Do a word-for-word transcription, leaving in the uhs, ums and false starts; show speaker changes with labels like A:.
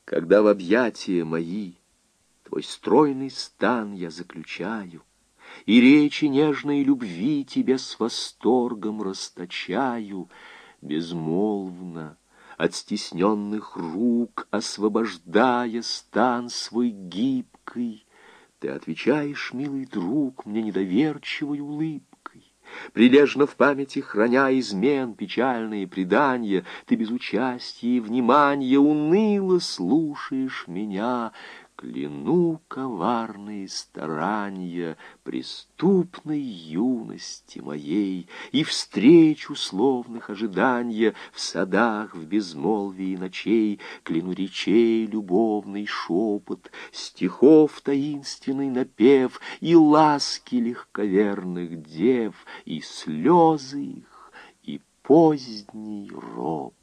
A: Когда в объятия мои твой стройный стан я заключаю, и речи нежной любви тебе с восторгом расточаю, безмолвно от стесненных рук освобождая стан свой гибкий, ты отвечаешь, милый друг, мне недоверчивой улыбкой. Прилежно в памяти храня измен печальные преданья, ты без участия и внимания уныло слушаешь меня. Кляну коварные старания преступной юности моей и встреч условных ожидания в садах в безмолвии ночей. Кляну речей любовный шепот, стихов таинственный напев и ласки легковерных дев, и слезы их, и поздний роб.